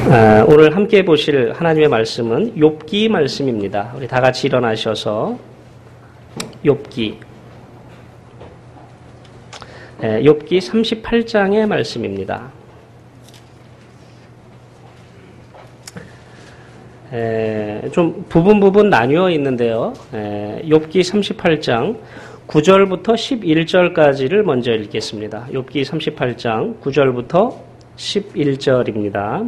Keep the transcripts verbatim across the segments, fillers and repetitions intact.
아, 오늘 함께 보실 하나님의 말씀은 욥기 말씀입니다. 우리 다 같이 일어나셔서 욥기 에, 욥기 삼십팔 장의 말씀입니다. 에, 좀 부분 부분 나뉘어 있는데요. 에, 욥기 삼십팔 장 구 절부터 십일 절까지를 먼저 읽겠습니다. 욥기 삼십팔 장 구 절부터 십일 절입니다.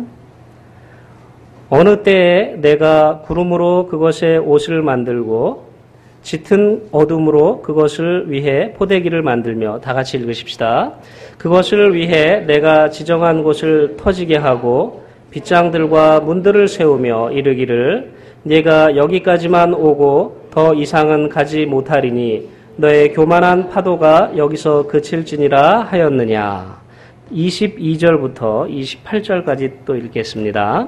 어느 때에 내가 구름으로 그것의 옷을 만들고 짙은 어둠으로 그것을 위해 포대기를 만들며, 다 같이 읽으십시다. 그것을 위해 내가 지정한 곳을 터지게 하고 빗장들과 문들을 세우며 이르기를 네가 여기까지만 오고 더 이상은 가지 못하리니 너의 교만한 파도가 여기서 그칠지니라 하였느냐. 이십이 절부터 이십팔 절까지 또 읽겠습니다.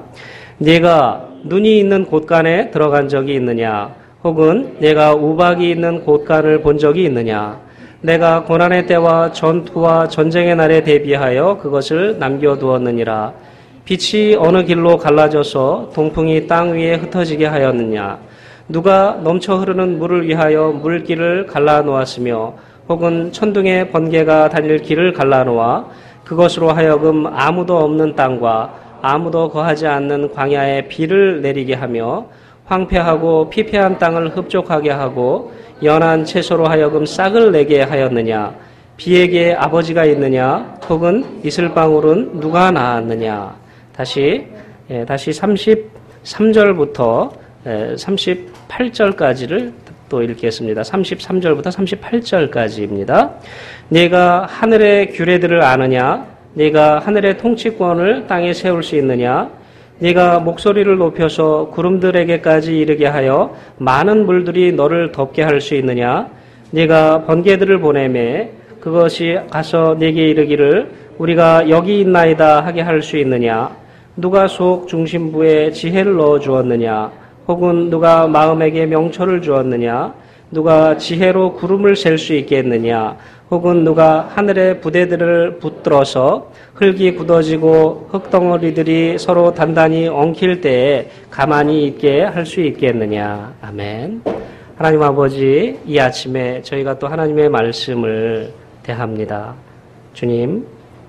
네가 눈이 있는 곳간에 들어간 적이 있느냐? 혹은 내가 우박이 있는 곳간을 본 적이 있느냐? 내가 고난의 때와 전투와 전쟁의 날에 대비하여 그것을 남겨두었느니라. 빛이 어느 길로 갈라져서 동풍이 땅 위에 흩어지게 하였느냐? 누가 넘쳐 흐르는 물을 위하여 물길을 갈라놓았으며, 혹은 천둥의 번개가 달릴 길을 갈라놓아 그것으로 하여금 아무도 없는 땅과 아무도 거하지 않는 광야에 비를 내리게 하며 황폐하고 피폐한 땅을 흡족하게 하고 연한 채소로 하여금 싹을 내게 하였느냐? 비에게 아버지가 있느냐? 혹은 이슬방울은 누가 낳았느냐? 다시 예, 다시 삼십삼 절부터 예, 삼십팔 절까지를 또 읽겠습니다. 삼십삼 절부터 삼십팔 절까지입니다. 네가 하늘의 규례들을 아느냐? 네가 하늘의 통치권을 땅에 세울 수 있느냐? 네가 목소리를 높여서 구름들에게까지 이르게 하여 많은 물들이 너를 덮게 할 수 있느냐? 네가 번개들을 보내매 그것이 가서 네게 이르기를 우리가 여기 있나이다 하게 할 수 있느냐? 누가 속 중심부에 지혜를 넣어 주었느냐? 혹은 누가 마음에게 명철을 주었느냐? 누가 지혜로 구름을 셀 수 있게 했느냐? 혹은 누가 하늘의 부대들을 붙들어서 흙이 굳어지고 흙덩어리들이 서로 단단히 엉킬 때에 가만히 있게 할 수 있겠느냐? 아멘. 하나님 아버지, 이 아침에 저희가 또 하나님의 말씀을 대합니다. 주님,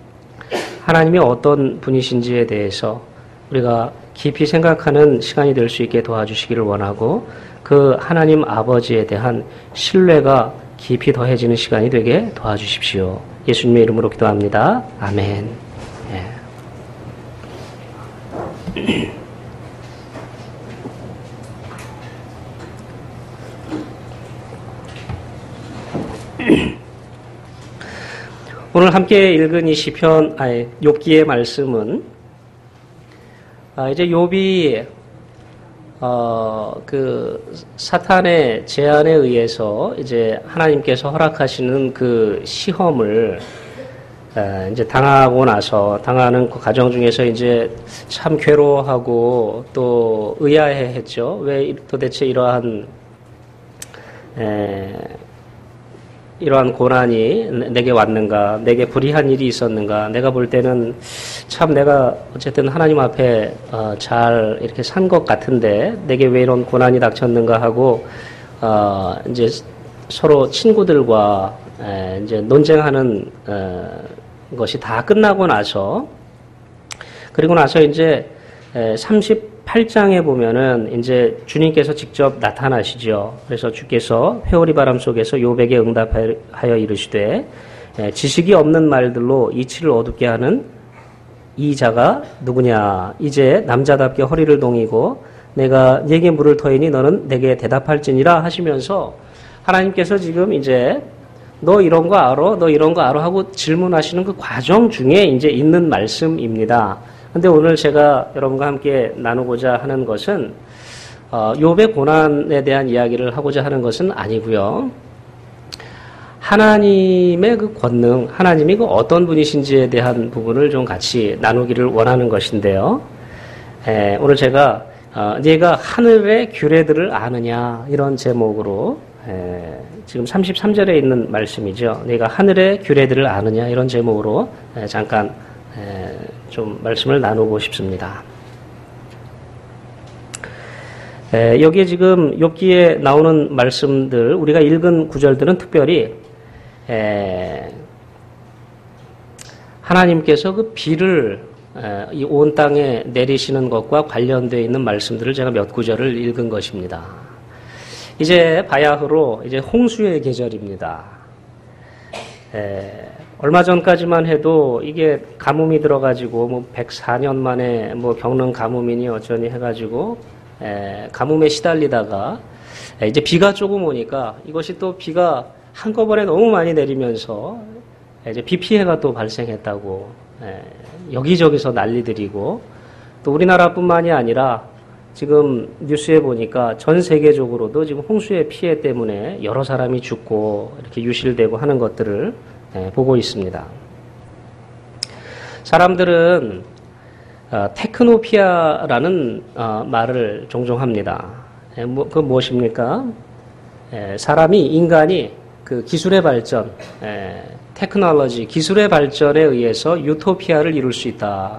하나님이 어떤 분이신지에 대해서 우리가 깊이 생각하는 시간이 될 수 있게 도와주시기를 원하고, 그 하나님 아버지에 대한 신뢰가 깊이 더해지는 시간이 되게 도와주십시오. 예수님의 이름으로 기도합니다. 아멘. 예. 오늘 함께 읽은 이 시편, 아니, 욥기의 말씀은 아, 이제 욥이 어, 그 사탄의 제안에 의해서 이제 하나님께서 허락하시는 그 시험을 에, 이제 당하고 나서 당하는 그 과정 중에서 이제 참 괴로워하고 또 의아해했죠. 왜 도대체 이러한 에, 이러한 고난이 내게 왔는가? 내게 불의한 일이 있었는가? 내가 볼 때는 참 내가 어쨌든 하나님 앞에 어, 잘 이렇게 산 것 같은데 내게 왜 이런 고난이 닥쳤는가 하고 어, 이제 서로 친구들과 에, 이제 논쟁하는 어, 것이 다 끝나고 나서, 그리고 나서 이제 에, 삼십팔 장에 보면은 이제 주님께서 직접 나타나시죠. 그래서 주께서 회오리 바람 속에서 욥에게 응답하여 이르시되 에, 지식이 없는 말들로 이치를 어둡게 하는 이 자가 누구냐? 이제 남자답게 허리를 동이고 내가 네게 물을 터이니 너는 내게 대답할지니라 하시면서 하나님께서 지금 이제 너 이런 거 알아? 너 이런 거 알아? 하고 질문하시는 그 과정 중에 이제 있는 말씀입니다. 근데 오늘 제가 여러분과 함께 나누고자 하는 것은 어, 욥의 고난에 대한 이야기를 하고자 하는 것은 아니고요. 하나님의 그 권능, 하나님이 그 어떤 분이신지에 대한 부분을 좀 같이 나누기를 원하는 것인데요. 에, 오늘 제가 어, 네가 하늘의 규례들을 아느냐, 이런 제목으로 에, 지금 삼십삼 절에 있는 말씀이죠. 네가 하늘의 규례들을 아느냐, 이런 제목으로 에, 잠깐 에, 좀 말씀을 나누고 싶습니다. 에, 여기에 지금 욥기에 나오는 말씀들, 우리가 읽은 구절들은 특별히 에, 하나님께서 그 비를 이 온 땅에 내리시는 것과 관련되어 있는 말씀들을 제가 몇 구절을 읽은 것입니다. 이제 바야흐로 이제 홍수의 계절입니다. 에, 얼마 전까지만 해도 이게 가뭄이 들어가지고 뭐 백사 년 만에 뭐 겪는 가뭄이니 어쩌니 해가지고 에, 가뭄에 시달리다가 에, 이제 비가 조금 오니까 이것이 또 비가 한꺼번에 너무 많이 내리면서 이제 비 피해가 또 발생했다고 에, 여기저기서 난리들이고 또 우리나라뿐만이 아니라 지금 뉴스에 보니까 전 세계적으로도 지금 홍수의 피해 때문에 여러 사람이 죽고 이렇게 유실되고 하는 것들을 에, 보고 있습니다. 사람들은 어, 테크노피아라는 어, 말을 종종 합니다. 에, 뭐, 그 무엇입니까? 에, 사람이 인간이 그 기술의 발전, 에, 테크놀로지, 기술의 발전에 의해서 유토피아를 이룰 수 있다.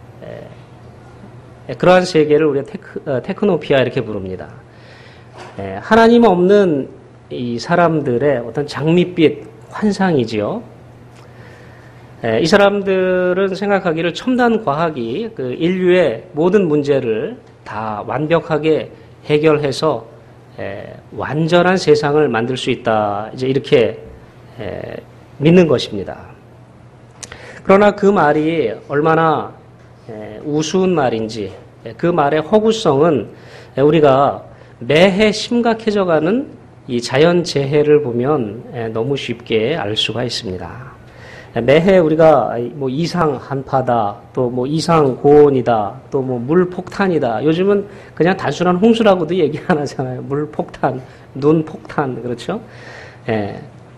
에, 그러한 세계를 우리가 테크, 어, 테크노피아 이렇게 부릅니다. 에, 하나님 없는 이 사람들의 어떤 장밋빛 환상이지요. 에, 이 사람들은 생각하기를 첨단 과학이 그 인류의 모든 문제를 다 완벽하게 해결해서 에, 완전한 세상을 만들 수 있다. 이제 이렇게 에, 믿는 것입니다. 그러나 그 말이 얼마나 우스운 말인지 그 말의 허구성은 우리가 매해 심각해져가는 이 자연재해를 보면 너무 쉽게 알 수가 있습니다. 매해 우리가 뭐 이상 한파다, 또 뭐 이상 고온이다, 또 뭐 물폭탄이다. 요즘은 그냥 단순한 홍수라고도 얘기 안 하잖아요. 물폭탄, 눈폭탄, 그렇죠? 예.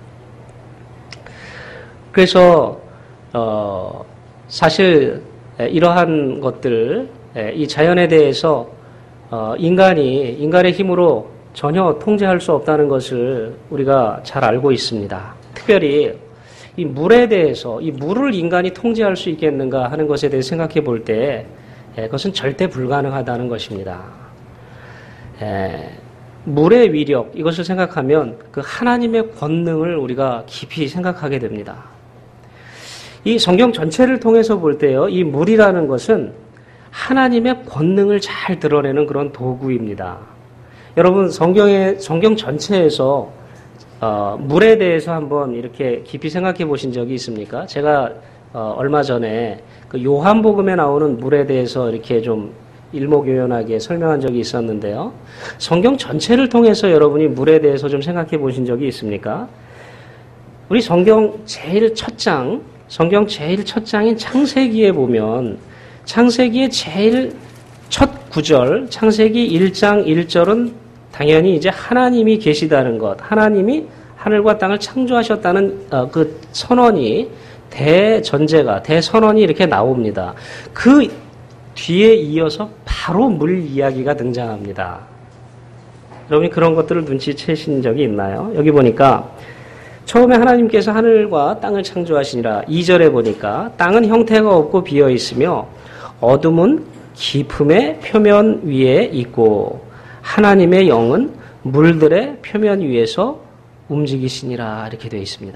그래서 어, 사실 이러한 것들, 이 자연에 대해서 어, 인간이 인간의 힘으로 전혀 통제할 수 없다는 것을 우리가 잘 알고 있습니다. 특별히 이 물에 대해서, 이 물을 인간이 통제할 수 있겠는가 하는 것에 대해 생각해 볼 때 그것은 절대 불가능하다는 것입니다. 에, 물의 위력, 이것을 생각하면 그 하나님의 권능을 우리가 깊이 생각하게 됩니다. 이 성경 전체를 통해서 볼 때요, 이 물이라는 것은 하나님의 권능을 잘 드러내는 그런 도구입니다. 여러분, 성경의, 성경 전체에서, 어, 물에 대해서 한번 이렇게 깊이 생각해 보신 적이 있습니까? 제가, 어, 얼마 전에 그 요한복음에 나오는 물에 대해서 이렇게 좀 일목요연하게 설명한 적이 있었는데요. 성경 전체를 통해서 여러분이 물에 대해서 좀 생각해 보신 적이 있습니까? 우리 성경 제일 첫 장, 성경 제일 첫 장인 창세기에 보면 창세기의 제일 첫 구절, 창세기 일 장 일 절은 당연히 이제 하나님이 계시다는 것, 하나님이 하늘과 땅을 창조하셨다는 어, 그 선언이 대전제가, 대선언이 이렇게 나옵니다. 그 뒤에 이어서 바로 물 이야기가 등장합니다. 여러분이 그런 것들을 눈치채신 적이 있나요? 여기 보니까 처음에 하나님께서 하늘과 땅을 창조하시니라. 이 절에 보니까 땅은 형태가 없고 비어 있으며 어둠은 깊음의 표면 위에 있고 하나님의 영은 물들의 표면 위에서 움직이시니라. 이렇게 되어 있습니다.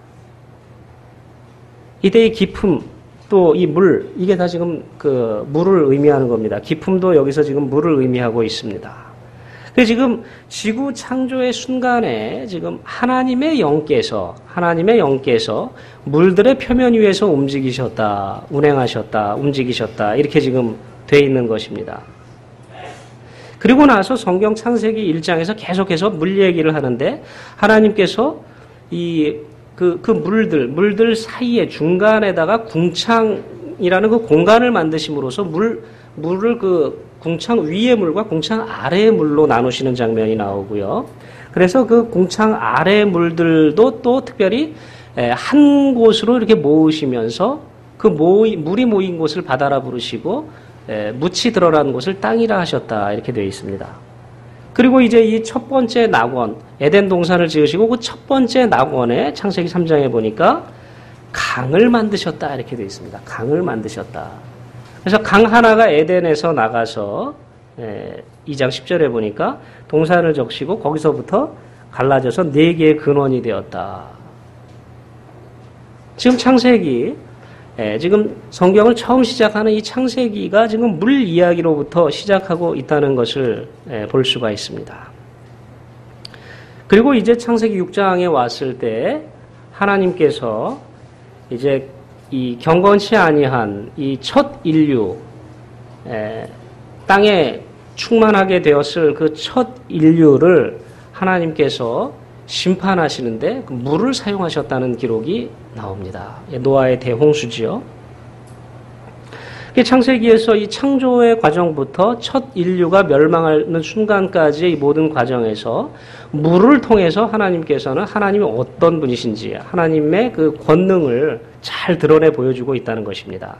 이때의 깊음, 또 이 물, 이게 다 지금 그 물을 의미하는 겁니다. 깊음도 여기서 지금 물을 의미하고 있습니다. 그래서 지금 지구 창조의 순간에 지금 하나님의 영께서, 하나님의 영께서 물들의 표면 위에서 움직이셨다, 운행하셨다, 움직이셨다, 이렇게 지금 돼 있는 것입니다. 그리고 나서 성경 창세기 일 장에서 계속해서 물 얘기를 하는데 하나님께서 이 그, 그 물들, 물들 사이에 중간에다가 궁창이라는 그 공간을 만드심으로써 물, 물을 그 궁창 위의 물과 궁창 아래의 물로 나누시는 장면이 나오고요. 그래서 그 궁창 아래의 물들도 또 특별히 한 곳으로 이렇게 모으시면서 그 모이, 물이 모인 곳을 바다라 부르시고 묻이 드러난 곳을 땅이라 하셨다. 이렇게 되어 있습니다. 그리고 이제 이 첫 번째 낙원, 에덴 동산을 지으시고 그 첫 번째 낙원에 창세기 삼 장에 보니까 강을 만드셨다. 이렇게 되어 있습니다. 강을 만드셨다. 그래서 강 하나가 에덴에서 나가서 이 장 십 절에 보니까 동산을 적시고 거기서부터 갈라져서 네 개의 근원이 되었다. 지금 창세기, 예, 지금 성경을 처음 시작하는 이 창세기가 지금 물 이야기로부터 시작하고 있다는 것을 예, 볼 수가 있습니다. 그리고 이제 창세기 육 장에 왔을 때 하나님께서 이제 이 경건치 아니한 이 첫 인류, 에, 땅에 충만하게 되었을 그 첫 인류를 하나님께서 심판하시는데 그 물을 사용하셨다는 기록이 나옵니다. 노아의 대홍수지요. 창세기에서 이 창조의 과정부터 첫 인류가 멸망하는 순간까지의 이 모든 과정에서 물을 통해서 하나님께서는 하나님이 어떤 분이신지 하나님의 그 권능을 잘 드러내 보여주고 있다는 것입니다.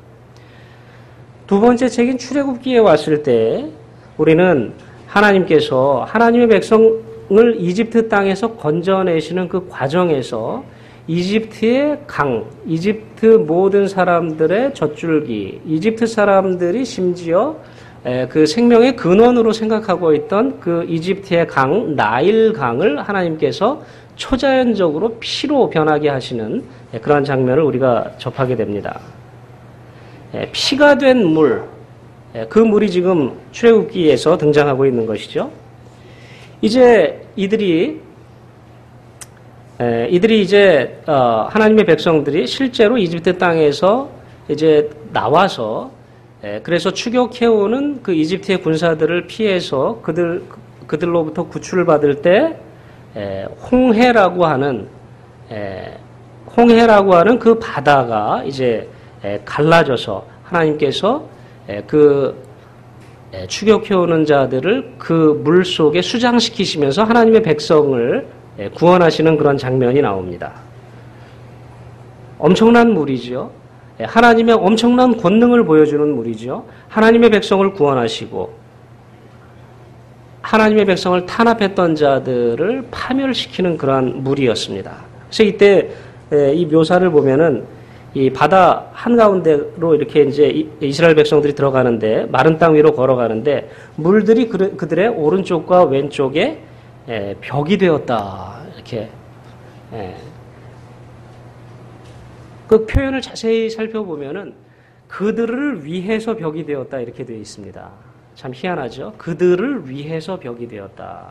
두 번째 책인 출애굽기에 왔을 때 우리는 하나님께서 하나님의 백성을 이집트 땅에서 건져내시는 그 과정에서 이집트의 강, 이집트 모든 사람들의 젖줄기, 이집트 사람들이 심지어 그 생명의 근원으로 생각하고 있던 그 이집트의 강, 나일 강을 하나님께서 초자연적으로 피로 변하게 하시는 그러한 장면을 우리가 접하게 됩니다. 피가 된 물, 그 물이 지금 출애굽기에서 등장하고 있는 것이죠. 이제 이들이 에, 이들이 이제 어, 하나님의 백성들이 실제로 이집트 땅에서 이제 나와서 에, 그래서 추격해오는 그 이집트의 군사들을 피해서 그들 그들로부터 구출을 받을 때 에, 홍해라고 하는 에, 홍해라고 하는 그 바다가 이제 에, 갈라져서 하나님께서 에, 그 에, 추격해오는 자들을 그 물 속에 수장시키시면서 하나님의 백성을 구원하시는 그런 장면이 나옵니다. 엄청난 물이죠. 하나님의 엄청난 권능을 보여주는 물이죠. 하나님의 백성을 구원하시고 하나님의 백성을 탄압했던 자들을 파멸시키는 그러한 물이었습니다. 그래서 이때 이 묘사를 보면은 이 바다 한가운데로 이렇게 이제 이스라엘 백성들이 들어가는데 마른 땅 위로 걸어가는데 물들이 그들의 오른쪽과 왼쪽에 예, 벽이 되었다. 이렇게. 예. 그 표현을 자세히 살펴보면은 그들을 위해서 벽이 되었다. 이렇게 되어 있습니다. 참 희한하죠? 그들을 위해서 벽이 되었다.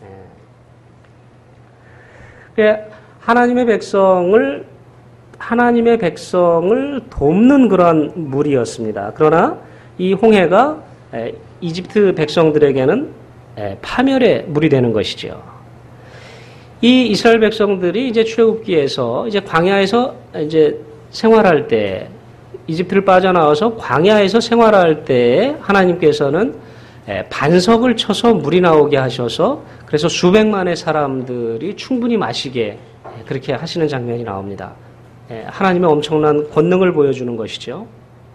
예. 하나님의 백성을, 하나님의 백성을 돕는 그런 물이었습니다. 그러나 이 홍해가 이집트 백성들에게는 파멸의 물이 되는 것이죠. 이 이스라엘 백성들이 이제 출애굽기에서 이제 광야에서 이제 생활할 때 이집트를 빠져나와서 광야에서 생활할 때 하나님께서는 반석을 쳐서 물이 나오게 하셔서 그래서 수백만의 사람들이 충분히 마시게 그렇게 하시는 장면이 나옵니다. 하나님의 엄청난 권능을 보여주는 것이죠.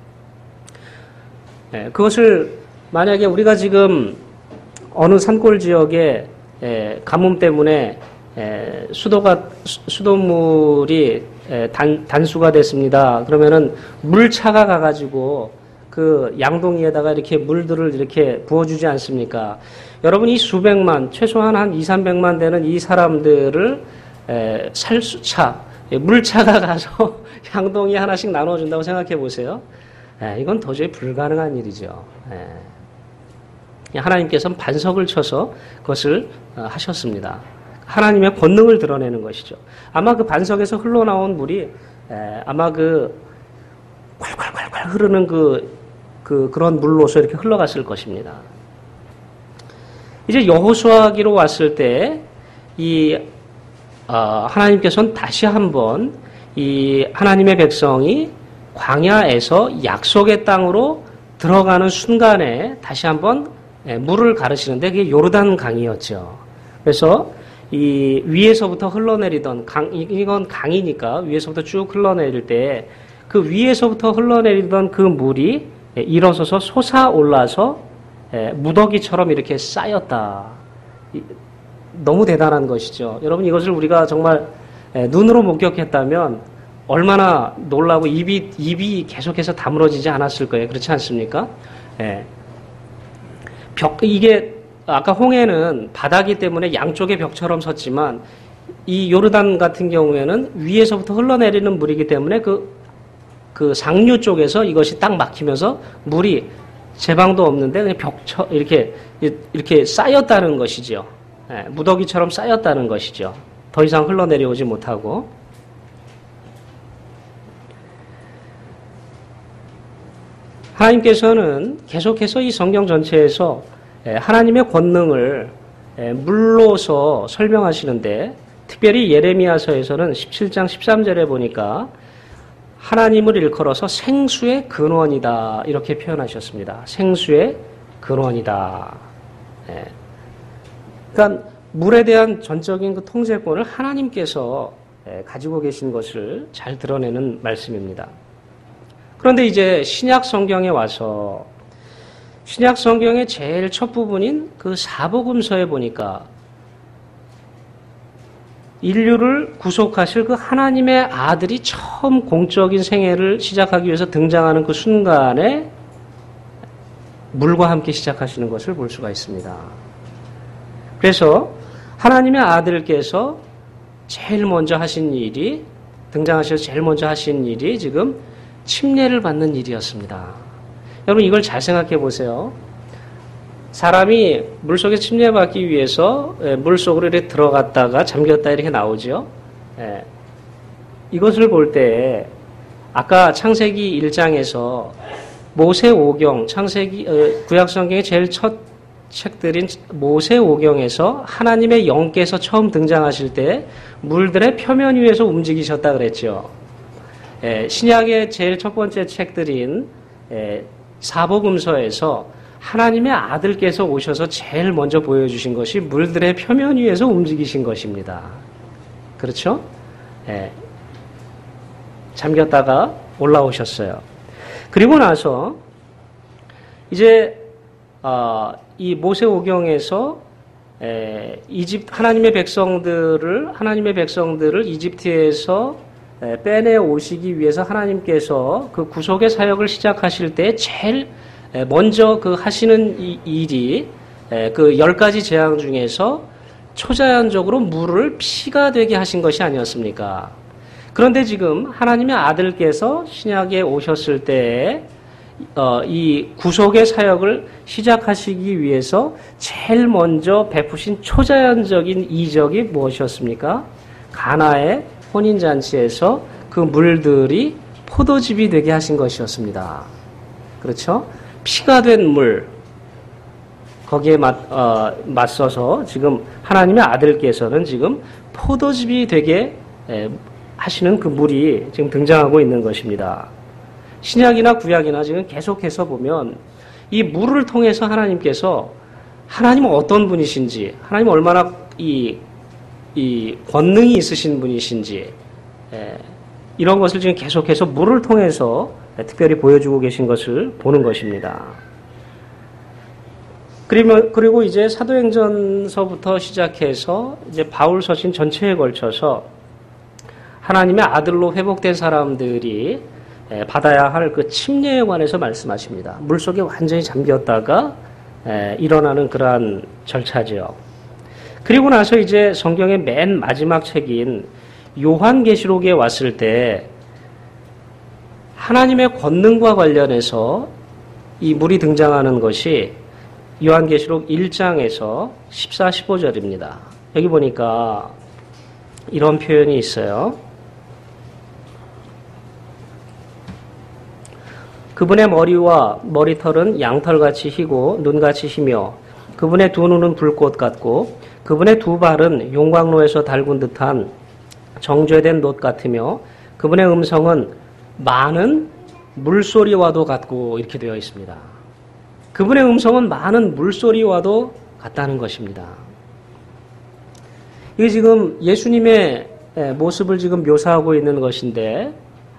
그것을 만약에 우리가 지금 어느 산골 지역에 에, 가뭄 때문에 에, 수도가 수돗물이 에, 단, 단수가 됐습니다. 그러면은 물차가 가가지고 그 양동이에다가 이렇게 물들을 이렇게 부어주지 않습니까? 여러분 이 수백만 최소한 한 이삼백만 되는 이 사람들을 에, 살수차 물차가 가서 양동이 하나씩 나눠준다고 생각해 보세요. 에, 이건 도저히 불가능한 일이죠. 에. 하나님께서는 반석을 쳐서 그것을 하셨습니다. 하나님의 권능을 드러내는 것이죠. 아마 그 반석에서 흘러나온 물이 아마 그 콸콸콸콸 흐르는 그, 그 그런 물로서 이렇게 흘러갔을 것입니다. 이제 여호수아기로 왔을 때 이 어, 하나님께서는 다시 한번 이 하나님의 백성이 광야에서 약속의 땅으로 들어가는 순간에 다시 한번 물을 가르치는데 그게 요르단 강이었죠. 그래서 이 위에서부터 흘러내리던 강, 이건 강이니까 위에서부터 쭉 흘러내릴 때 그 위에서부터 흘러내리던 그 물이 일어서서 솟아올라서 무더기처럼 이렇게 쌓였다. 너무 대단한 것이죠. 여러분 이것을 우리가 정말 눈으로 목격했다면 얼마나 놀라고 입이, 입이 계속해서 다물어지지 않았을 거예요. 그렇지 않습니까? 예. 벽, 이게 아까 홍해는 바다기 때문에 양쪽에 벽처럼 섰지만 이 요르단 같은 경우에는 위에서부터 흘러내리는 물이기 때문에 그, 그 상류 쪽에서 이것이 딱 막히면서 물이 제방도 없는데 그냥 벽처, 이렇게, 이렇게 쌓였다는 것이죠. 예, 무더기처럼 쌓였다는 것이죠. 더 이상 흘러내려오지 못하고. 하나님께서는 계속해서 이 성경 전체에서 하나님의 권능을 물로서 설명하시는데 특별히 예레미야서에서는 십칠 장 십삼 절에 보니까 하나님을 일컬어서 생수의 근원이다 이렇게 표현하셨습니다. 생수의 근원이다. 그러니까 물에 대한 전적인 그 통제권을 하나님께서 가지고 계신 것을 잘 드러내는 말씀입니다. 그런데 이제 신약 성경에 와서 신약 성경의 제일 첫 부분인 그 사복음서에 보니까 인류를 구속하실 그 하나님의 아들이 처음 공적인 생애를 시작하기 위해서 등장하는 그 순간에 물과 함께 시작하시는 것을 볼 수가 있습니다. 그래서 하나님의 아들께서 제일 먼저 하신 일이 등장하셔서 제일 먼저 하신 일이 지금 침례를 받는 일이었습니다. 여러분 이걸 잘 생각해 보세요. 사람이 물속에 침례받기 위해서 물속으로 이렇게 들어갔다가 잠겼다 이렇게 나오죠. 예. 이것을 볼 때 아까 창세기 일 장에서 모세오경, 창세기 어, 구약성경의 제일 첫 책들인 모세오경에서 하나님의 영께서 처음 등장하실 때 물들의 표면 위에서 움직이셨다 그랬죠. 예, 신약의 제일 첫 번째 책들인 예, 사복음서에서 하나님의 아들께서 오셔서 제일 먼저 보여주신 것이 물들의 표면 위에서 움직이신 것입니다. 그렇죠? 예, 잠겼다가 올라오셨어요. 그리고 나서 이제 어, 이 모세오경에서 에, 이집 하나님의 백성들을 하나님의 백성들을 이집트에서 빼내 오시기 위해서 하나님께서 그 구속의 사역을 시작하실 때 제일 먼저 그 하시는 일이 그 열 가지 재앙 중에서 초자연적으로 물을 피가 되게 하신 것이 아니었습니까? 그런데 지금 하나님의 아들께서 신약에 오셨을 때 어, 이 구속의 사역을 시작하시기 위해서 제일 먼저 베푸신 초자연적인 이적이 무엇이었습니까? 가나의 혼인잔치에서 그 물들이 포도즙이 되게 하신 것이었습니다. 그렇죠? 피가 된 물, 거기에 맞, 어, 맞서서 지금 하나님의 아들께서는 지금 포도즙이 되게 에, 하시는 그 물이 지금 등장하고 있는 것입니다. 신약이나 구약이나 지금 계속해서 보면 이 물을 통해서 하나님께서 하나님은 어떤 분이신지, 하나님 얼마나 이 이 권능이 있으신 분이신지 에, 이런 것을 지금 계속해서 물을 통해서 특별히 보여주고 계신 것을 보는 것입니다. 그리고, 그리고 이제 사도행전서부터 시작해서 이제 바울 서신 전체에 걸쳐서 하나님의 아들로 회복된 사람들이 에, 받아야 할 그 침례에 관해서 말씀하십니다. 물속에 완전히 잠겼다가 에, 일어나는 그러한 절차죠. 그리고 나서 이제 성경의 맨 마지막 책인 요한계시록에 왔을 때 하나님의 권능과 관련해서 이 물이 등장하는 것이 요한계시록 일 장에서 십사, 십오 절입니다. 여기 보니까 이런 표현이 있어요. 그분의 머리와 머리털은 양털같이 희고 눈같이 희며 그분의 두 눈은 불꽃 같고 그분의 두 발은 용광로에서 달군 듯한 정죄된 놋 같으며 그분의 음성은 많은 물소리와도 같고 이렇게 되어 있습니다. 그분의 음성은 많은 물소리와도 같다는 것입니다. 이게 지금 예수님의 모습을 지금 묘사하고 있는 것인데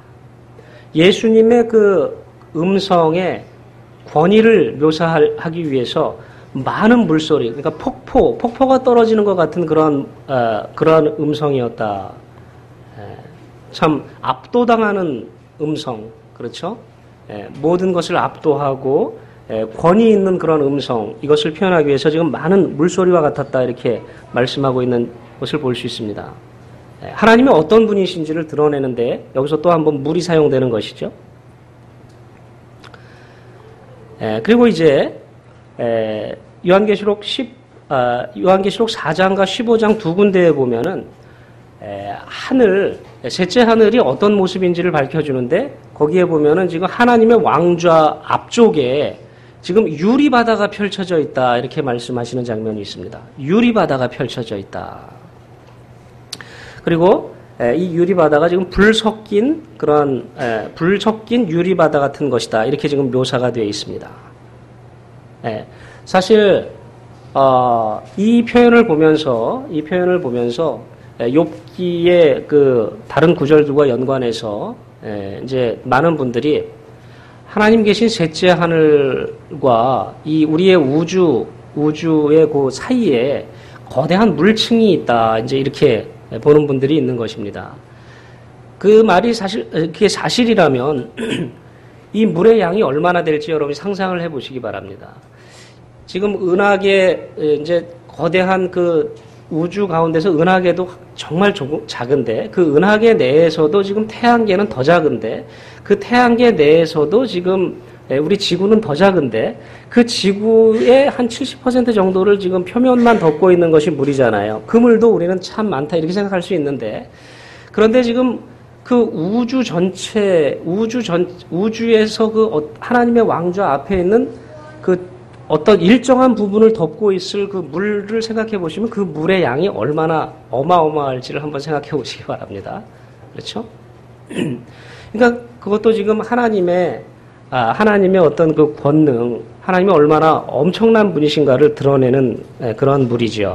예수님의 그 음성의 권위를 묘사하기 위해서 많은 물소리, 그러니까 폭포, 폭포가 떨어지는 것 같은 그런, 어, 그런 음성이었다. 에, 참 압도당하는 음성, 그렇죠? 에, 모든 것을 압도하고 권위 있는 그런 음성, 이것을 표현하기 위해서 지금 많은 물소리와 같았다 이렇게 말씀하고 있는 것을 볼 수 있습니다. 하나님이 어떤 분이신지를 드러내는데 여기서 또 한번 물이 사용되는 것이죠. 그리고 이제 요한계시록 십, 요한계시록 사 장과 십오 장 두 군데에 보면은 하늘, 셋째 하늘이 어떤 모습인지를 밝혀주는데 거기에 보면은 지금 하나님의 왕좌 앞쪽에 지금 유리바다가 펼쳐져 있다 이렇게 말씀하시는 장면이 있습니다. 유리바다가 펼쳐져 있다. 그리고 이 유리바다가 지금 불 섞인 그런 불 섞인 유리바다 같은 것이다 이렇게 지금 묘사가 되어 있습니다. 사실 어, 이 표현을 보면서 이 표현을 보면서 욥기의 그 다른 구절들과 연관해서 이제 많은 분들이 하나님 계신 셋째 하늘과 이 우리의 우주 우주의 그 사이에 거대한 물층이 있다 이제 이렇게 보는 분들이 있는 것입니다. 그 말이 사실 그게 사실이라면 이 물의 양이 얼마나 될지 여러분이 상상을 해보시기 바랍니다. 지금 은하계 이제 거대한 그 우주 가운데서 은하계도 정말 조금 작은데 그 은하계 내에서도 지금 태양계는 더 작은데 그 태양계 내에서도 지금 우리 지구는 더 작은데 그 지구의 한 칠십 퍼센트 정도를 지금 표면만 덮고 있는 것이 물이잖아요. 그 물도 우리는 참 많다 이렇게 생각할 수 있는데 그런데 지금 그 우주 전체 우주 전 우주에서 그 하나님의 왕좌 앞에 있는 그 어떤 일정한 부분을 덮고 있을 그 물을 생각해 보시면 그 물의 양이 얼마나 어마어마할지를 한번 생각해 보시기 바랍니다. 그렇죠? 그러니까 그것도 지금 하나님의 아, 하나님의 어떤 그 권능, 하나님이 얼마나 엄청난 분이신가를 드러내는 그런 물이죠.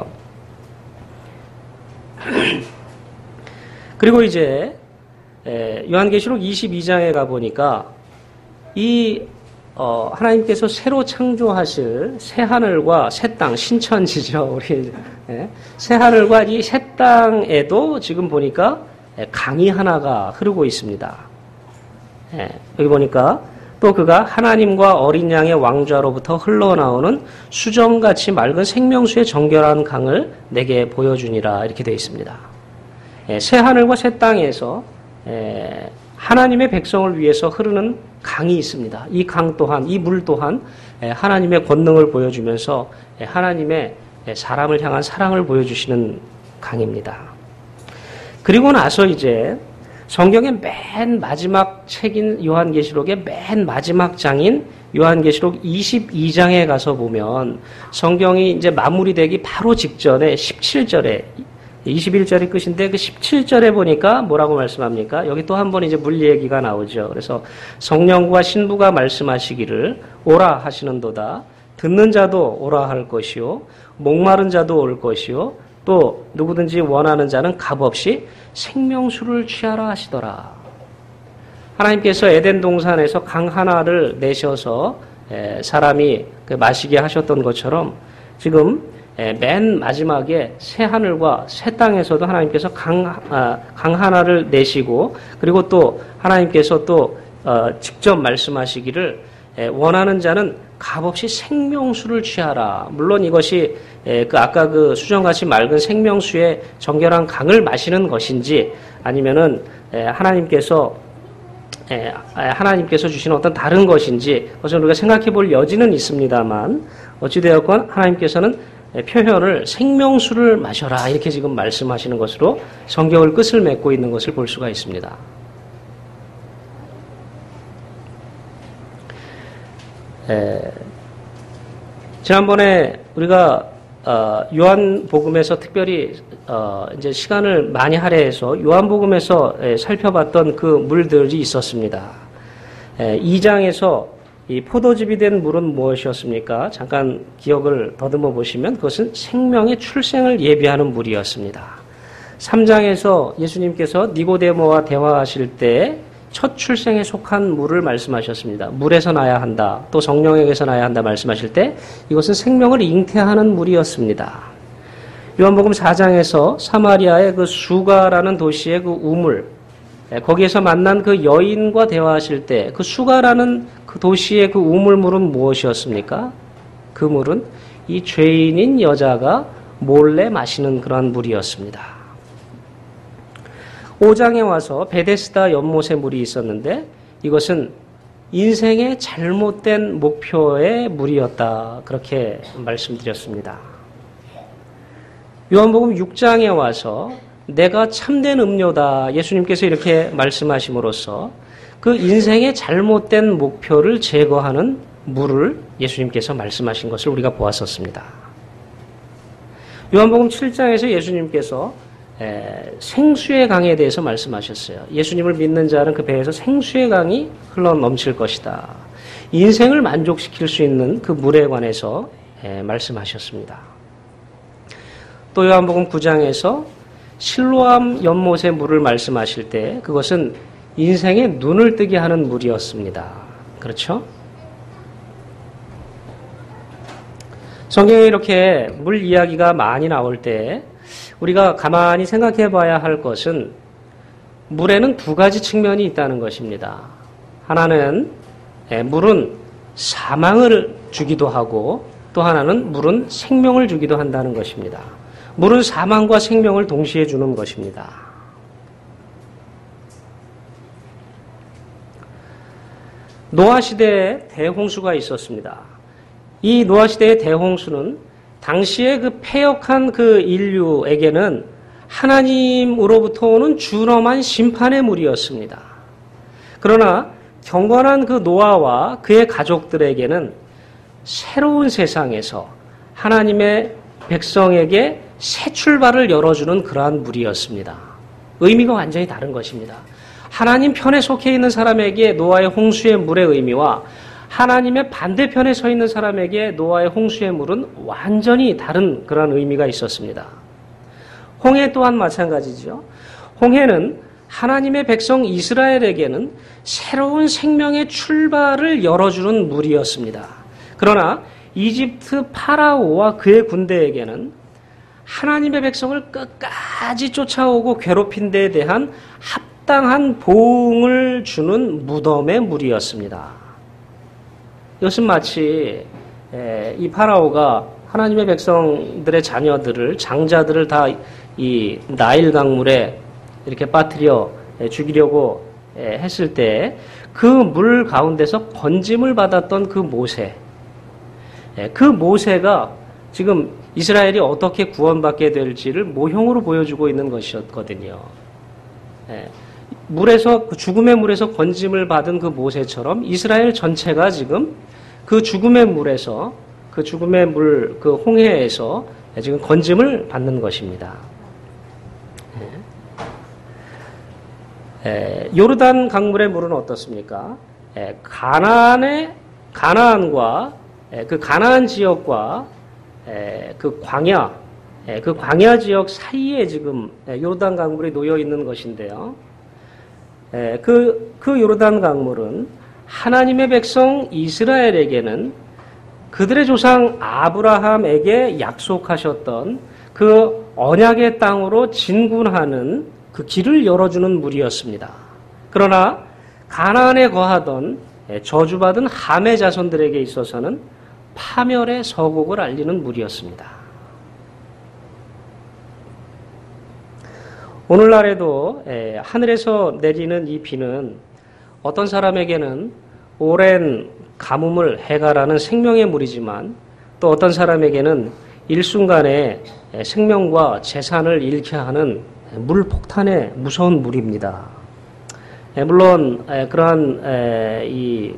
그리고 이제 요한계시록 이십이 장에 가보니까 이 어, 하나님께서 새로 창조하실 새 하늘과 새 땅, 신천지죠. 우리 예, 새 하늘과 이 새 땅에도 지금 보니까 강이 하나가 흐르고 있습니다. 예, 여기 보니까 또 그가 하나님과 어린 양의 왕좌로부터 흘러나오는 수정같이 맑은 생명수의 정결한 강을 내게 보여주니라 이렇게 되어 있습니다. 예, 새 하늘과 새 땅에서 예, 하나님의 백성을 위해서 흐르는 강이 있습니다. 이 강 또한, 이 물 또한 하나님의 권능을 보여주면서 하나님의 사람을 향한 사랑을 보여주시는 강입니다. 그리고 나서 이제 성경의 맨 마지막 책인 요한계시록의 맨 마지막 장인 요한계시록 이십이 장에 가서 보면 성경이 이제 마무리되기 바로 직전에 십칠 절에 이십일 절이 끝인데 그 십칠 절에 보니까 뭐라고 말씀합니까? 여기 또 한 번 이제 물 얘기가 나오죠. 그래서 성령과 신부가 말씀하시기를 오라 하시는도다. 듣는 자도 오라 할 것이요. 목마른 자도 올 것이요. 또 누구든지 원하는 자는 값없이 생명수를 취하라 하시더라. 하나님께서 에덴 동산에서 강 하나를 내셔서 사람이 마시게 하셨던 것처럼 지금 맨 마지막에 새 하늘과 새 땅에서도 하나님께서 강, 아, 강 하나를 내시고 그리고 또 하나님께서 또 어, 직접 말씀하시기를 에, 원하는 자는 값없이 생명수를 취하라. 물론 이것이 에, 그 아까 그 수정같이 맑은 생명수의 정결한 강을 마시는 것인지 아니면은 에, 하나님께서 에, 하나님께서 주시는 어떤 다른 것인지 그것은 우리가 생각해 볼 여지는 있습니다만 어찌되었건 하나님께서는 표현을 생명수를 마셔라 이렇게 지금 말씀하시는 것으로 성경을 끝을 맺고 있는 것을 볼 수가 있습니다. 에, 지난번에 우리가 어, 요한복음에서 특별히 어, 이제 시간을 많이 할애해서 요한복음에서 에, 살펴봤던 그 물들이 있었습니다. 에, 이 장에서 이 포도즙이 된 물은 무엇이었습니까? 잠깐 기억을 더듬어 보시면 그것은 생명의 출생을 예비하는 물이었습니다. 삼 장에서 예수님께서 니고데모와 대화하실 때 첫 출생에 속한 물을 말씀하셨습니다. 물에서 나야 한다. 또 성령에게서 나야 한다 말씀하실 때 이것은 생명을 잉태하는 물이었습니다. 요한복음 사 장에서 사마리아의 그 수가라는 도시의 그 우물 거기에서 만난 그 여인과 대화하실 때 그 수가라는 그 그 도시의 그 우물물은 무엇이었습니까? 그 물은 이 죄인인 여자가 몰래 마시는 그러한 물이었습니다. 오 장에 와서 베데스다 연못의 물이 있었는데 이것은 인생의 잘못된 목표의 물이었다. 그렇게 말씀드렸습니다. 요한복음 육 장에 와서 내가 참된 음료다. 예수님께서 이렇게 말씀하심으로써 그 인생의 잘못된 목표를 제거하는 물을 예수님께서 말씀하신 것을 우리가 보았었습니다. 요한복음 칠 장에서 예수님께서 생수의 강에 대해서 말씀하셨어요. 예수님을 믿는 자는 그 배에서 생수의 강이 흘러 넘칠 것이다. 인생을 만족시킬 수 있는 그 물에 관해서 말씀하셨습니다. 또 요한복음 구 장에서 실로암 연못의 물을 말씀하실 때 그것은 인생의 눈을 뜨게 하는 물이었습니다. 그렇죠? 성경에 이렇게 물 이야기가 많이 나올 때 우리가 가만히 생각해 봐야 할 것은 물에는 두 가지 측면이 있다는 것입니다. 하나는 물은 사망을 주기도 하고 또 하나는 물은 생명을 주기도 한다는 것입니다. 물은 사망과 생명을 동시에 주는 것입니다. 노아 시대에 대홍수가 있었습니다. 이 노아 시대의 대홍수는 당시에 그 패역한 그 인류에게는 하나님으로부터 오는 준엄한 심판의 물이었습니다. 그러나 경건한 그 노아와 그의 가족들에게는 새로운 세상에서 하나님의 백성에게 새 출발을 열어주는 그러한 물이었습니다. 의미가 완전히 다른 것입니다. 하나님 편에 속해 있는 사람에게 노아의 홍수의 물의 의미와 하나님의 반대편에 서 있는 사람에게 노아의 홍수의 물은 완전히 다른 그런 의미가 있었습니다. 홍해 또한 마찬가지죠. 홍해는 하나님의 백성 이스라엘에게는 새로운 생명의 출발을 열어주는 물이었습니다. 그러나 이집트 파라오와 그의 군대에게는 하나님의 백성을 끝까지 쫓아오고 괴롭힌 데에 대한 합당한 보응을 주는 무덤의 물이었습니다. 이것은 마치 이 파라오가 하나님의 백성들의 자녀들을 장자들을 다 이 나일 강물에 이렇게 빠뜨려 죽이려고 했을 때 그 물 가운데서 건짐을 받았던 그 모세, 그 모세가 지금 이스라엘이 어떻게 구원받게 될지를 모형으로 보여주고 있는 것이었거든요. 물에서 죽음의 물에서 건짐을 받은 그 모세처럼 이스라엘 전체가 지금 그 죽음의 물에서 그 죽음의 물 그 홍해에서 지금 건짐을 받는 것입니다. 에, 요르단 강물의 물은 어떻습니까? 에, 가나안의 가나안과 에, 그 가나안 지역과 에, 그 광야 에, 그 광야 지역 사이에 지금 에, 요르단 강물이 놓여 있는 것인데요. 에, 그, 그 요르단 강물은 하나님의 백성 이스라엘에게는 그들의 조상 아브라함에게 약속하셨던 그 언약의 땅으로 진군하는 그 길을 열어주는 물이었습니다. 그러나 가나안에 거하던 저주받은 함의 자손들에게 있어서는 파멸의 서곡을 알리는 물이었습니다. 오늘날에도 하늘에서 내리는 이 비는 어떤 사람에게는 오랜 가뭄을 해결하는 생명의 물이지만 또 어떤 사람에게는 일순간에 생명과 재산을 잃게 하는 물폭탄의 무서운 물입니다. 물론 그러한 이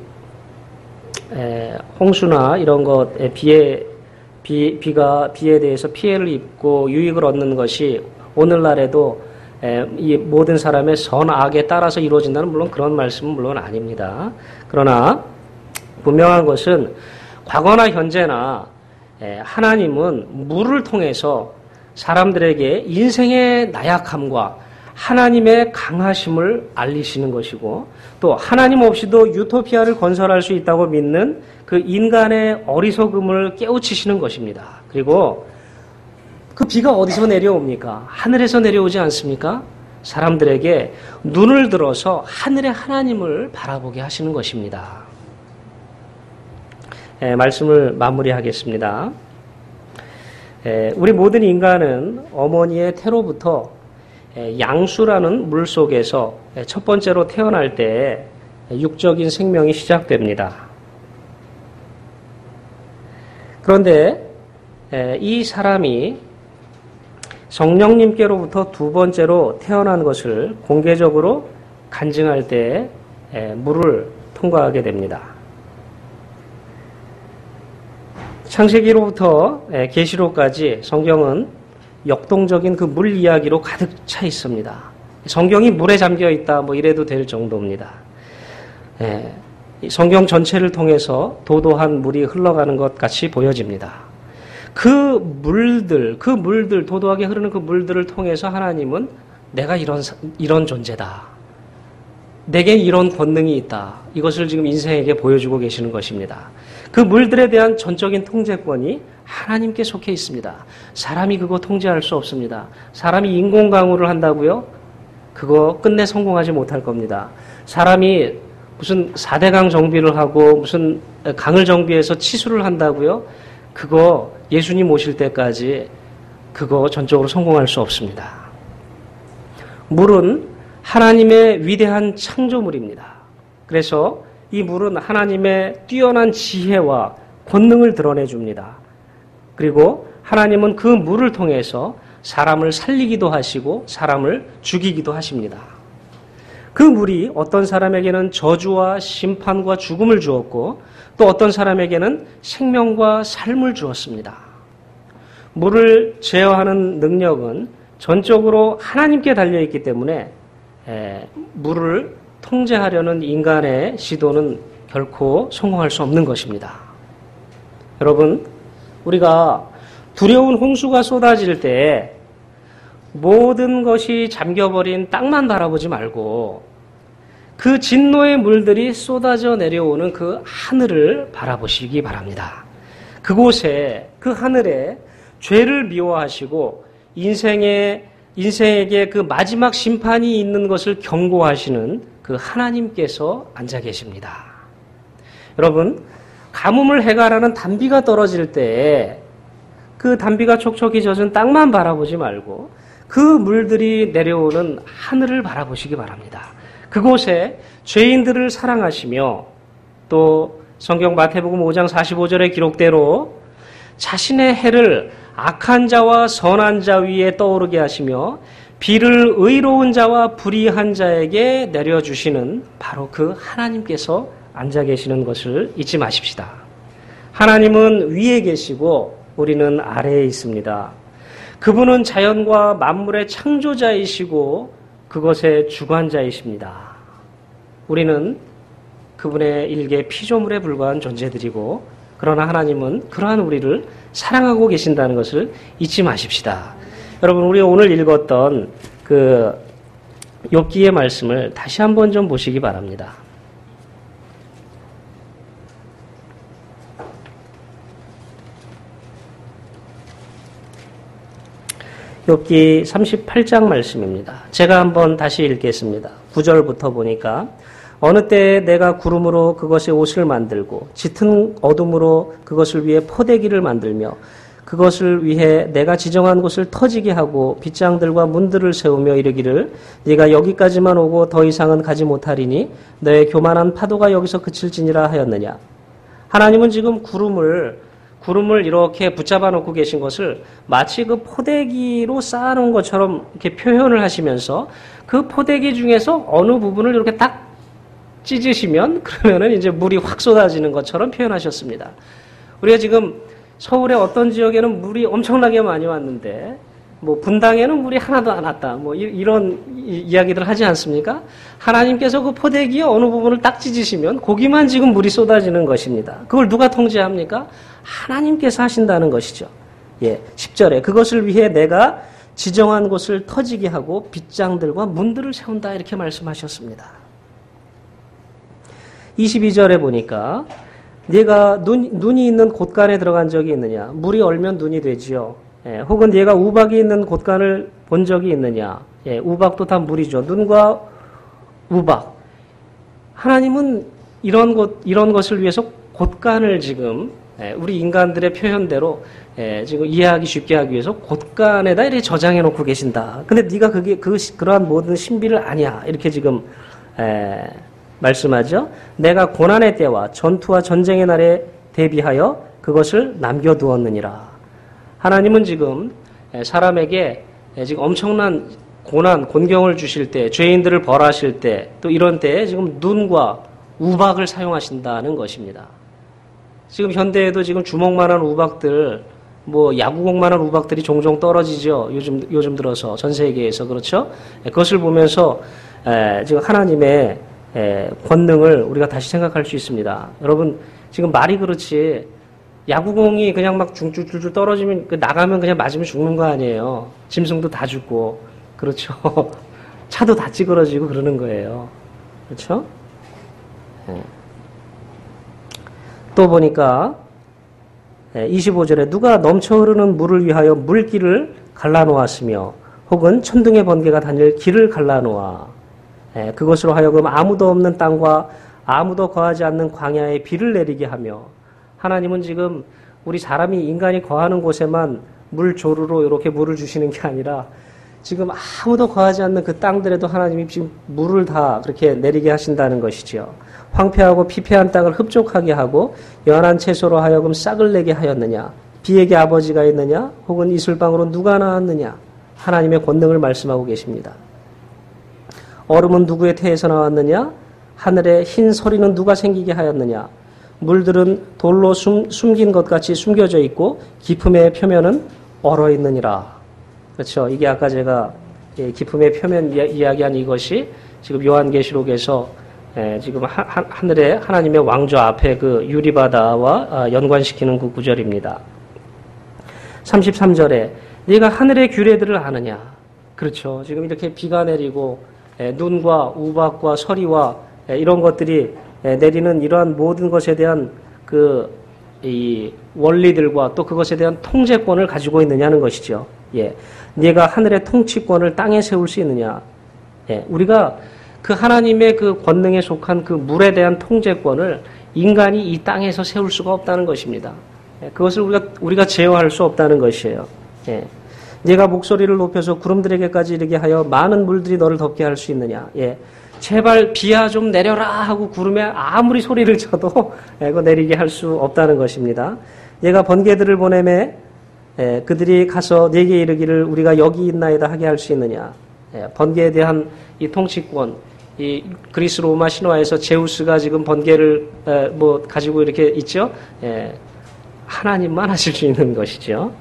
홍수나 이런 것 비에 비, 비가 비에 대해서 피해를 입고 유익을 얻는 것이 오늘날에도 이 모든 사람의 선악에 따라서 이루어진다는 물론 그런 말씀은 물론 아닙니다. 그러나 분명한 것은 과거나 현재나 하나님은 물을 통해서 사람들에게 인생의 나약함과 하나님의 강하심을 알리시는 것이고 또 하나님 없이도 유토피아를 건설할 수 있다고 믿는 그 인간의 어리석음을 깨우치시는 것입니다. 그리고 그 비가 어디서 내려옵니까? 하늘에서 내려오지 않습니까? 사람들에게 눈을 들어서 하늘의 하나님을 바라보게 하시는 것입니다. 에, 말씀을 마무리하겠습니다. 에, 우리 모든 인간은 어머니의 태로부터 에, 양수라는 물 속에서 에, 첫 번째로 태어날 때 육적인 생명이 시작됩니다. 그런데 에, 이 사람이 성령님께로부터 두 번째로 태어난 것을 공개적으로 간증할 때 에, 물을 통과하게 됩니다. 창세기로부터 계시록까지 성경은 역동적인 그 물 이야기로 가득 차 있습니다. 성경이 물에 잠겨 있다 뭐 이래도 될 정도입니다. 예, 성경 전체를 통해서 도도한 물이 흘러가는 것 같이 보여집니다. 그 물들, 그 물들, 도도하게 흐르는 그 물들을 통해서 하나님은 내가 이런, 이런 존재다. 내게 이런 권능이 있다. 이것을 지금 인생에게 보여주고 계시는 것입니다. 그 물들에 대한 전적인 통제권이 하나님께 속해 있습니다. 사람이 그거 통제할 수 없습니다. 사람이 인공강우를 한다고요? 그거 끝내 성공하지 못할 겁니다. 사람이 무슨 사대강 정비를 하고 무슨 강을 정비해서 치수를 한다고요? 그거 예수님 오실 때까지 그거 전적으로 성공할 수 없습니다. 물은 하나님의 위대한 창조물입니다. 그래서 이 물은 하나님의 뛰어난 지혜와 권능을 드러내줍니다. 그리고 하나님은 그 물을 통해서 사람을 살리기도 하시고 사람을 죽이기도 하십니다. 그 물이 어떤 사람에게는 저주와 심판과 죽음을 주었고 또 어떤 사람에게는 생명과 삶을 주었습니다. 물을 제어하는 능력은 전적으로 하나님께 달려있기 때문에 에, 물을 통제하려는 인간의 시도는 결코 성공할 수 없는 것입니다. 여러분, 우리가 두려운 홍수가 쏟아질 때 모든 것이 잠겨버린 땅만 바라보지 말고 그 진노의 물들이 쏟아져 내려오는 그 하늘을 바라보시기 바랍니다. 그곳에, 그 하늘에 죄를 미워하시고 인생의, 인생에게 그 마지막 심판이 있는 것을 경고하시는 그 하나님께서 앉아 계십니다. 여러분, 가뭄을 해결하는 단비가 떨어질 때 그 단비가 촉촉이 젖은 땅만 바라보지 말고 그 물들이 내려오는 하늘을 바라보시기 바랍니다. 그곳에 죄인들을 사랑하시며 또 성경 마태복음 오 장 사십오 절의 기록대로 자신의 해를 악한 자와 선한 자 위에 떠오르게 하시며 비를 의로운 자와 불의한 자에게 내려주시는 바로 그 하나님께서 앉아 계시는 것을 잊지 마십시다. 하나님은 위에 계시고 우리는 아래에 있습니다. 그분은 자연과 만물의 창조자이시고 그것의 주관자이십니다. 우리는 그분의 일개 피조물에 불과한 존재들이고 그러나 하나님은 그러한 우리를 사랑하고 계신다는 것을 잊지 마십시다. 여러분, 우리 오늘 읽었던 그 욥기의 말씀을 다시 한번 좀 보시기 바랍니다. 욥기 삼십팔 장 말씀입니다. 제가 한번 다시 읽겠습니다. 구 절부터 보니까 어느 때에 내가 구름으로 그것의 옷을 만들고 짙은 어둠으로 그것을 위해 포대기를 만들며 그것을 위해 내가 지정한 곳을 터지게 하고 빗장들과 문들을 세우며 이르기를 네가 여기까지만 오고 더 이상은 가지 못하리니 너의 교만한 파도가 여기서 그칠지니라 하였느냐. 하나님은 지금 구름을 구름을 이렇게 붙잡아 놓고 계신 것을 마치 그 포대기로 쌓아놓은 것처럼 이렇게 표현을 하시면서 그 포대기 중에서 어느 부분을 이렇게 딱 찢으시면 그러면은 이제 물이 확 쏟아지는 것처럼 표현하셨습니다. 우리가 지금 서울의 어떤 지역에는 물이 엄청나게 많이 왔는데 뭐 분당에는 물이 하나도 안 왔다. 뭐 이런 이야기들 하지 않습니까? 하나님께서 그 포대기의 어느 부분을 딱 찢으시면 거기만 지금 물이 쏟아지는 것입니다. 그걸 누가 통제합니까? 하나님께서 하신다는 것이죠. 예, 십 절에 그것을 위해 내가 지정한 곳을 터지게 하고 빗장들과 문들을 세운다 이렇게 말씀하셨습니다. 이십이 절에 보니까 네가 눈, 눈이 있는 곳간에 들어간 적이 있느냐? 물이 얼면 눈이 되지요. 예, 혹은 네가 우박이 있는 곳간을 본 적이 있느냐? 예, 우박도 다 물이죠. 눈과 우박. 하나님은 이런 것, 이런 것을 위해서 곳간을 지금 우리 인간들의 표현대로 지금 이해하기 쉽게 하기 위해서 곳간에다 이렇게 저장해 놓고 계신다. 근데 네가 그게 그 그러한 모든 신비를 아냐 이렇게 지금 에, 말씀하죠. 내가 고난의 때와 전투와 전쟁의 날에 대비하여 그것을 남겨두었느니라. 하나님은 지금 사람에게 지금 엄청난 고난, 곤경을 주실 때, 죄인들을 벌하실 때, 또 이런 때에 지금 눈과 우박을 사용하신다는 것입니다. 지금 현대에도 지금 주먹만한 우박들, 뭐 야구공만한 우박들이 종종 떨어지죠. 요즘 요즘 들어서 전 세계에서 그렇죠. 그것을 보면서 에, 지금 하나님의 에, 권능을 우리가 다시 생각할 수 있습니다. 여러분 지금 말이 그렇지 야구공이 그냥 막 중줄줄줄 떨어지면 그 나가면 그냥 맞으면 죽는 거 아니에요. 짐승도 다 죽고 그렇죠. 차도 다 찌그러지고 그러는 거예요. 그렇죠? 네. 또 보니까 이십오 절에 누가 넘쳐 흐르는 물을 위하여 물길을 갈라놓았으며 혹은 천둥의 번개가 다닐 길을 갈라놓아 그것으로 하여금 아무도 없는 땅과 아무도 거하지 않는 광야에 비를 내리게 하며 하나님은 지금 우리 사람이 인간이 거하는 곳에만 물 조르로 이렇게 물을 주시는 게 아니라 지금 아무도 거하지 않는 그 땅들에도 하나님이 지금 물을 다 그렇게 내리게 하신다는 것이죠. 황폐하고 피폐한 땅을 흡족하게 하고 연한 채소로 하여금 싹을 내게 하였느냐? 비에게 아버지가 있느냐? 혹은 이슬방으로 누가 나왔느냐? 하나님의 권능을 말씀하고 계십니다. 얼음은 누구의 태에서 나왔느냐? 하늘에 흰 서리는 누가 생기게 하였느냐? 물들은 돌로 숨, 숨긴 것 같이 숨겨져 있고 기품의 표면은 얼어 있느니라. 그렇죠. 이게 아까 제가 기품의 표면 이야기한 이것이 지금 요한계시록에서 지금 하, 하, 하늘에 하나님의 왕좌 앞에 그 유리바다와 연관시키는 그 구절입니다. 삼십삼 절에 네가 하늘의 규례들을 아느냐. 그렇죠. 지금 이렇게 비가 내리고 눈과 우박과 서리와 이런 것들이 내리는 이러한 모든 것에 대한 그 이 원리들과 또 그것에 대한 통제권을 가지고 있느냐는 것이죠. 예, 네가 하늘의 통치권을 땅에 세울 수 있느냐? 예, 우리가 그 하나님의 그 권능에 속한 그 물에 대한 통제권을 인간이 이 땅에서 세울 수가 없다는 것입니다. 예, 그것을 우리가 우리가 제어할 수 없다는 것이에요. 예, 네가 목소리를 높여서 구름들에게까지 이르게 하여 많은 물들이 너를 덮게 할 수 있느냐? 예. 제발 비야 좀 내려라 하고 구름에 아무리 소리를 쳐도 그거 내리게 할 수 없다는 것입니다. 얘가 번개들을 보내매 그들이 가서 네게 이르기를 우리가 여기 있나이다 하게 할 수 있느냐. 번개에 대한 이 통치권, 이 그리스 로마 신화에서 제우스가 지금 번개를 뭐 가지고 이렇게 있죠. 하나님만 하실 수 있는 것이죠.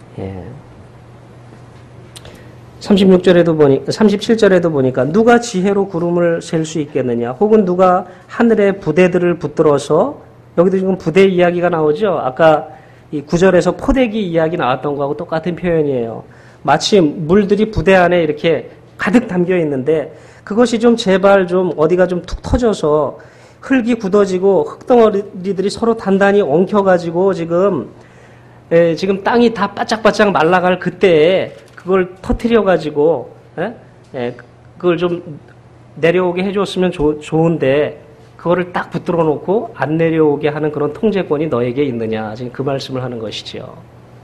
삼십육 절에도 보니, 삼십칠 절에도 보니까 누가 지혜로 구름을 셀 수 있겠느냐? 혹은 누가 하늘의 부대들을 붙들어서 여기도 지금 부대 이야기가 나오죠. 아까 이 구 절에서 포대기 이야기 나왔던 거하고 똑같은 표현이에요. 마치 물들이 부대 안에 이렇게 가득 담겨 있는데 그것이 좀 제발 좀 어디가 좀 툭 터져서 흙이 굳어지고 흙덩어리들이 서로 단단히 엉켜가지고 지금 에, 지금 땅이 다 바짝바짝 말라갈 그때에 그걸 터트려가지고, 에? 에, 그걸 좀 내려오게 해줬으면 조, 좋은데, 그거를 딱 붙들어 놓고 안 내려오게 하는 그런 통제권이 너에게 있느냐. 지금 그 말씀을 하는 것이죠.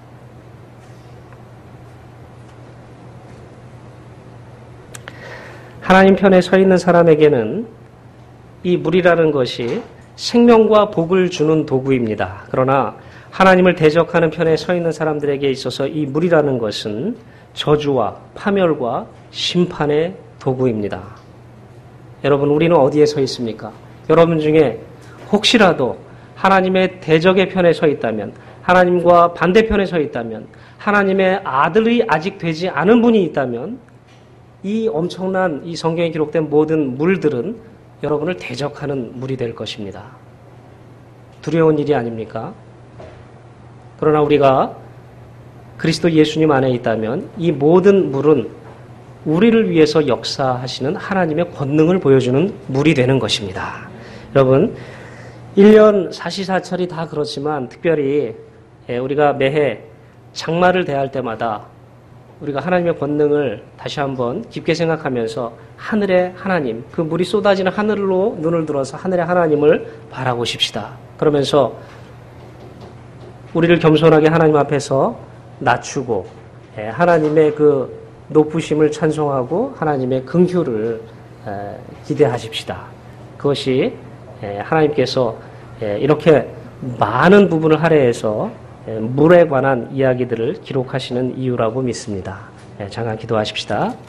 하나님 편에 서 있는 사람에게는 이 물이라는 것이 생명과 복을 주는 도구입니다. 그러나 하나님을 대적하는 편에 서 있는 사람들에게 있어서 이 물이라는 것은 저주와 파멸과 심판의 도구입니다. 여러분, 우리는 어디에 서 있습니까? 여러분 중에 혹시라도 하나님의 대적의 편에 서 있다면, 하나님과 반대편에 서 있다면, 하나님의 아들이 아직 되지 않은 분이 있다면, 이 엄청난 이 성경에 기록된 모든 물들은 여러분을 대적하는 물이 될 것입니다. 두려운 일이 아닙니까? 그러나 우리가 그리스도 예수님 안에 있다면 이 모든 물은 우리를 위해서 역사하시는 하나님의 권능을 보여주는 물이 되는 것입니다. 여러분, 일 년 사시사철이 다 그렇지만 특별히 우리가 매해 장마를 대할 때마다 우리가 하나님의 권능을 다시 한번 깊게 생각하면서 하늘의 하나님, 그 물이 쏟아지는 하늘로 눈을 들어서 하늘의 하나님을 바라보십시다. 그러면서 우리를 겸손하게 하나님 앞에서 낮추고 하나님의 그 높으심을 찬송하고 하나님의 긍휼을 기대하십시다. 그것이 하나님께서 이렇게 많은 부분을 할애해서 물에 관한 이야기들을 기록하시는 이유라고 믿습니다. 잠깐 기도하십시다.